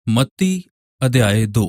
ਮੱਤੀ ਅਧਿਆਏ 2।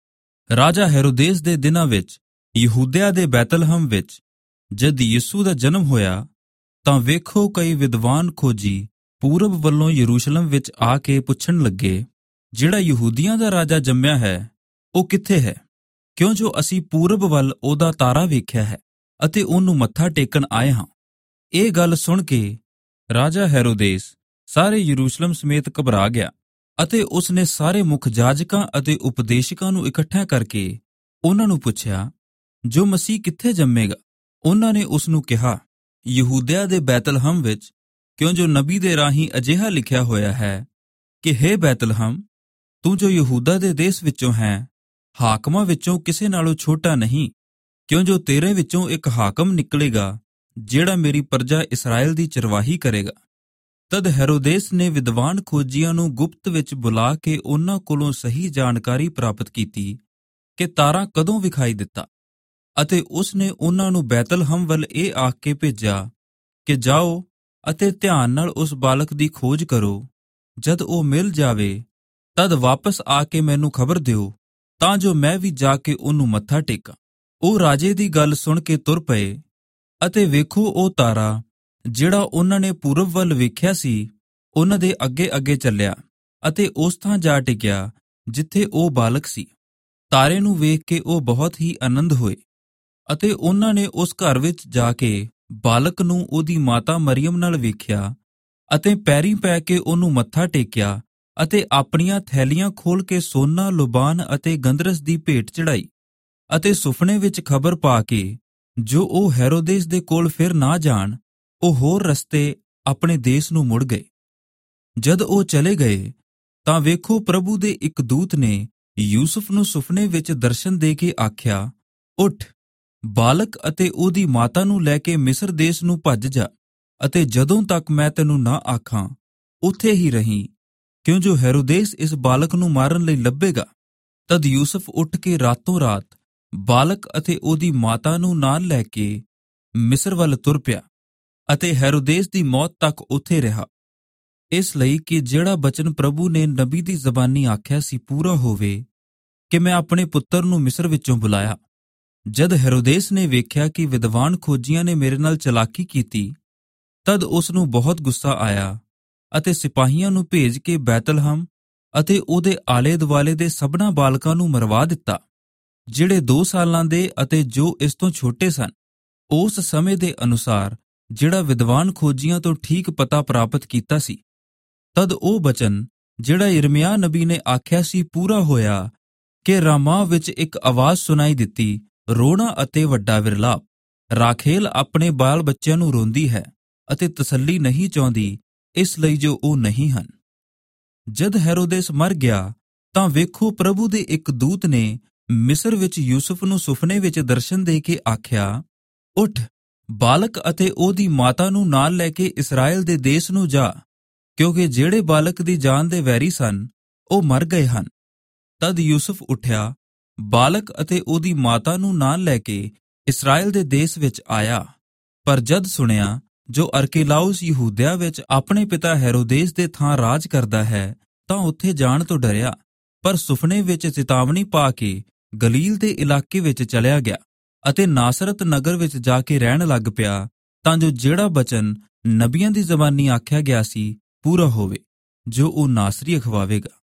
ਰਾਜਾ ਹੈਰੋਦੇਸ ਦੇ ਦਿਨਾਂ ਵਿੱਚ ਯਹੂਦਿਆ ਦੇ ਬੈਤਲਹਮ ਵਿੱਚ ਜਦ ਯਿਸੂ ਦਾ ਜਨਮ ਹੋਇਆ, ਤਾਂ ਵੇਖੋ ਕਈ ਵਿਦਵਾਨ ਖੋਜੀ ਪੂਰਬ ਵੱਲੋਂ ਯਰੂਸ਼ਲਮ ਵਿੱਚ ਆ ਕੇ ਪੁੱਛਣ ਲੱਗੇ, ਜਿਹੜਾ ਯਹੂਦੀਆਂ ਦਾ ਰਾਜਾ ਜੰਮਿਆ ਹੈ, ਉਹ ਕਿੱਥੇ ਹੈ? ਕਿਉਂ ਜੋ ਅਸੀਂ ਪੂਰਬ ਵੱਲ ਉਹਦਾ ਤਾਰਾ ਵੇਖਿਆ ਹੈ ਅਤੇ ਉਹਨੂੰ ਮੱਥਾ ਟੇਕਣ ਆਏ ਹਾਂ। ਇਹ ਗੱਲ ਸੁਣ ਕੇ ਰਾਜਾ ਹੈਰੋਦੇਸ ਸਾਰੇ ਯਰੂਸ਼ਲਮ ਸਮੇਤ ਘਬਰਾ ਗਿਆ ਅਤੇ ਉਸਨੇ ਸਾਰੇ ਮੁੱਖ ਜਾਜਕਾਂ ਅਤੇ ਉਪਦੇਸ਼ਕਾਂ ਨੂੰ ਇਕੱਠਿਆਂ ਕਰਕੇ ਉਹਨਾਂ ਨੂੰ ਪੁੱਛਿਆ, ਜੋ ਮਸੀਹ ਕਿੱਥੇ ਜੰਮੇਗਾ? ਉਹਨਾਂ ਨੇ ਉਸ ਨੂੰ ਕਿਹਾ, ਯਹੂਦਿਆ ਦੇ ਬੈਤਲਹਮ ਵਿੱਚ, ਕਿਉਂ ਜੋ ਨਬੀ ਦੇ ਰਾਹੀਂ ਅਜਿਹਾ ਲਿਖਿਆ ਹੋਇਆ ਹੈ ਕਿ ਹੇ ਬੈਤਲਹਮ, ਤੂੰ ਜੋ ਯਹੂਦਾ ਦੇ ਦੇਸ਼ ਵਿੱਚੋਂ ਹੈ, ਹਾਕਮਾਂ ਵਿੱਚੋਂ ਕਿਸੇ ਨਾਲੋਂ ਛੋਟਾ ਨਹੀਂ, ਕਿਉਂ ਜੋ ਤੇਰੇ ਵਿੱਚੋਂ ਇੱਕ ਹਾਕਮ ਨਿਕਲੇਗਾ, ਜਿਹੜਾ ਮੇਰੀ ਪ੍ਰਜਾ ਇਸਰਾਏਲ ਦੀ ਚਰਵਾਹੀ ਕਰੇਗਾ। ਤਦ ਹੈਰੋਦੇਸ ਨੇ ਵਿਦਵਾਨ ਖੋਜੀਆਂ ਨੂੰ ਗੁਪਤ ਵਿੱਚ ਬੁਲਾ ਕੇ ਉਹਨਾਂ ਕੋਲੋਂ ਸਹੀ ਜਾਣਕਾਰੀ ਪ੍ਰਾਪਤ ਕੀਤੀ ਕਿ ਤਾਰਾ ਕਦੋਂ ਵਿਖਾਈ ਦਿੱਤਾ, ਅਤੇ ਉਸ ਨੇ ਉਹਨਾਂ ਨੂੰ ਬੈਤਲਹਮ ਵੱਲ ਇਹ ਆਖ ਕੇ ਭੇਜਿਆ ਕਿ ਜਾਓ ਅਤੇ ਧਿਆਨ ਨਾਲ ਉਸ ਬਾਲਕ ਦੀ ਖੋਜ ਕਰੋ। ਜਦ ਉਹ ਮਿਲ ਜਾਵੇ ਤਦ ਵਾਪਸ ਆ ਕੇ ਮੈਨੂੰ ਖਬਰ ਦਿਓ, ਤਾਂ ਜੋ ਮੈਂ ਵੀ ਜਾ ਕੇ ਉਹਨੂੰ ਮੱਥਾ ਟੇਕਾਂ। ਉਹ ਰਾਜੇ ਦੀ ਗੱਲ ਸੁਣ ਕੇ ਤੁਰ ਪਏ, ਅਤੇ ਵੇਖੋ ਉਹ ਤਾਰਾ ਜਿਹੜਾ ਉਹਨਾਂ ਨੇ ਪੂਰਬ ਵੱਲ ਵੇਖਿਆ ਸੀ, ਉਹਨਾਂ ਦੇ ਅੱਗੇ ਅੱਗੇ ਚੱਲਿਆ ਅਤੇ ਉਸ ਥਾਂ ਜਾ ਟਿਕਿਆ ਜਿੱਥੇ ਉਹ ਬਾਲਕ ਸੀ। ਤਾਰੇ ਨੂੰ ਵੇਖ ਕੇ ਉਹ ਬਹੁਤ ਹੀ ਆਨੰਦ ਹੋਏ, ਅਤੇ ਉਹਨਾਂ ਨੇ ਉਸ ਘਰ ਵਿੱਚ ਜਾ ਕੇ ਬਾਲਕ ਨੂੰ ਉਹਦੀ ਮਾਤਾ ਮਰੀਅਮ ਨਾਲ ਵੇਖਿਆ ਅਤੇ ਪੈਰੀਂ ਪੈ ਕੇ ਉਹਨੂੰ ਮੱਥਾ ਟੇਕਿਆ ਅਤੇ ਆਪਣੀਆਂ ਥੈਲੀਆਂ ਖੋਲ ਕੇ ਸੋਨਾ, ਲੁਬਾਨ ਅਤੇ ਗੰਧਰਸ ਦੀ ਭੇਟ ਚੜਾਈ, ਅਤੇ ਸੁਪਨੇ ਵਿੱਚ ਖਬਰ ਪਾ ਕੇ ਜੋ ਉਹ ਹੈਰੋਦੇਸ ਦੇ ਕੋਲ ਫਿਰ ਨਾ ਜਾਣ, ਉਹ ਹੋਰ ਰਸਤੇ ਆਪਣੇ ਦੇਸ਼ ਨੂੰ ਮੁੜ ਗਏ। ਜਦ ਉਹ ਚਲੇ ਗਏ ਤਾਂ ਵੇਖੋ ਪ੍ਰਭੂ ਦੇ ਇੱਕ ਦੂਤ ਨੇ ਯੂਸੁਫ ਨੂੰ ਸੁਪਨੇ ਵਿੱਚ ਦਰਸ਼ਨ ਦੇ ਕੇ ਆਖਿਆ, ਉੱਠ, ਬਾਲਕ ਅਤੇ ਉਹਦੀ ਮਾਤਾ ਨੂੰ ਲੈ ਕੇ ਮਿਸਰ ਦੇਸ਼ ਨੂੰ ਭੱਜ ਜਾ, ਅਤੇ ਜਦੋਂ ਤੱਕ ਮੈਂ ਤੈਨੂੰ ਨਾ ਆਖਾਂ ਉੱਥੇ ਹੀ ਰਹੀਂ, ਕਿਉਂ ਜੋ ਹੈਰੋਦੇਸ ਇਸ ਬਾਲਕ ਨੂੰ ਮਾਰਨ ਲਈ ਲੱਭੇਗਾ। ਤਦ ਯੂਸੁਫ ਉੱਠ ਕੇ ਰਾਤੋਂ ਰਾਤ ਬਾਲਕ ਅਤੇ ਉਹਦੀ ਮਾਤਾ ਨੂੰ ਨਾਲ ਲੈ ਕੇ ਮਿਸਰ ਵੱਲ ਤੁਰ ਪਿਆ, ਅਤੇ ਹੈਰੋਦੇਸ ਦੀ ਮੌਤ ਤੱਕ ਉੱਥੇ ਰਿਹਾ, ਇਸ ਲਈ ਕਿ ਜਿਹੜਾ ਬਚਨ ਪ੍ਰਭੂ ਨੇ ਨਬੀ ਦੀ ਜ਼ਬਾਨੀ ਆਖਿਆ ਸੀ ਪੂਰਾ ਹੋਵੇ, ਕਿ ਮੈਂ ਆਪਣੇ ਪੁੱਤਰ ਨੂੰ ਮਿਸਰ ਵਿੱਚੋਂ ਬੁਲਾਇਆ। ਜਦ ਹੈਰੋਦੇਸ ਨੇ ਵੇਖਿਆ ਕਿ ਵਿਦਵਾਨ ਖੋਜੀਆਂ ਨੇ ਮੇਰੇ ਨਾਲ ਚਲਾਕੀ ਕੀਤੀ, ਤਦ ਉਸ ਨੂੰ ਬਹੁਤ ਗੁੱਸਾ ਆਇਆ ਅਤੇ ਸਿਪਾਹੀਆਂ ਨੂੰ ਭੇਜ ਕੇ ਬੈਤਲਹਮ ਅਤੇ ਉਹਦੇ ਆਲੇ ਦੁਆਲੇ ਦੇ ਸਭਨਾਂ ਬਾਲਕਾਂ ਨੂੰ ਮਰਵਾ ਦਿੱਤਾ, ਜਿਹੜੇ 2 ਸਾਲਾਂ ਦੇ ਅਤੇ ਜੋ ਇਸ ਤੋਂ ਛੋਟੇ ਸਨ, ਉਸ ਸਮੇਂ ਦੇ ਅਨੁਸਾਰ ਜਿਹੜਾ ਵਿਦਵਾਨ ਖੋਜੀਆਂ ਤੋਂ ਠੀਕ ਪਤਾ ਪ੍ਰਾਪਤ ਕੀਤਾ ਸੀ। ਤਦ ਉਹ ਬਚਨ ਜਿਹੜਾ ਯਿਰਮਿਯਾਹ ਨਬੀ ਨੇ ਆਖਿਆ ਸੀ ਪੂਰਾ ਹੋਇਆ ਕਿ ਰਾਮਾਹ ਵਿੱਚ ਇੱਕ ਆਵਾਜ਼ ਸੁਣਾਈ ਦਿੱਤੀ, ਰੋਣਾ ਅਤੇ ਵੱਡਾ ਵਿਰਲਾਪ। ਰਾਖੇਲ ਆਪਣੇ ਬਾਲ ਬੱਚਿਆਂ ਨੂੰ ਰੋਂਦੀ ਹੈ ਅਤੇ ਤਸੱਲੀ ਨਹੀਂ ਚਾਹੁੰਦੀ, ਇਸ ਲਈ ਜੋ ਉਹ ਨਹੀਂ ਹਨ। ਜਦ ਹੈਰੋਦੇਸ ਮਰ ਗਿਆ ਤਾਂ ਵੇਖੋ ਪ੍ਰਭੂ ਦੇ ਇੱਕ ਦੂਤ ਨੇ ਮਿਸਰ ਵਿੱਚ ਯੂਸੁਫ ਨੂੰ ਸੁਪਨੇ ਵਿੱਚ ਦਰਸ਼ਨ ਦੇ ਕੇ ਆਖਿਆ, ਉੱਠ, ਬਾਲਕ ਅਤੇ ਉਹਦੀ ਮਾਤਾ ਨੂੰ ਨਾਲ ਲੈ ਕੇ ਇਸਰਾਏਲ ਦੇ ਦੇਸ਼ ਨੂੰ ਜਾ, ਕਿਉਂਕਿ ਜਿਹੜੇ ਬਾਲਕ ਦੀ ਜਾਨ ਦੇ ਵੈਰੀ ਸਨ, ਉਹ ਮਰ ਗਏ ਹਨ। ਤਦ ਯੂਸੁਫ ਉੱਠਿਆ, ਬਾਲਕ ਅਤੇ ਉਹਦੀ ਮਾਤਾ ਨੂੰ ਨਾਲ ਲੈ ਕੇ ਇਸਰਾਏਲ ਦੇ ਦੇਸ਼ ਵਿੱਚ ਆਇਆ। ਪਰ ਜਦ ਸੁਣਿਆ ਜੋ ਅਰਕੇਲਾਉਸ ਯਹੂਦਿਆ ਵਿੱਚ ਆਪਣੇ ਪਿਤਾ ਹੈਰੋਦੇਸ ਦੇ ਥਾਂ ਰਾਜ ਕਰਦਾ ਹੈ, ਤਾਂ ਉੱਥੇ ਜਾਣ ਤੋਂ ਡਰਿਆ, ਪਰ ਸੁਪਨੇ ਵਿੱਚ ਚੇਤਾਵਨੀ ਪਾ ਕੇ ਗਲੀਲ ਦੇ ਇਲਾਕੇ ਵਿੱਚ ਚਲਿਆ ਗਿਆ ਅਤੇ ਨਾਸਰਤ ਨਗਰ ਵਿੱਚ ਜਾ ਕੇ ਰਹਿਣ ਲੱਗ ਪਿਆ, ਤਾਂ ਜੋ ਜਿਹੜਾ ਬਚਨ ਨਬੀਆਂ ਦੀ ਜ਼ਬਾਨੀ ਆਖਿਆ ਗਿਆ ਸੀ ਪੂਰਾ ਹੋਵੇ, ਜੋ ਉਹ ਨਾਸਰੀ ਅਖਵਾਵੇਗਾ।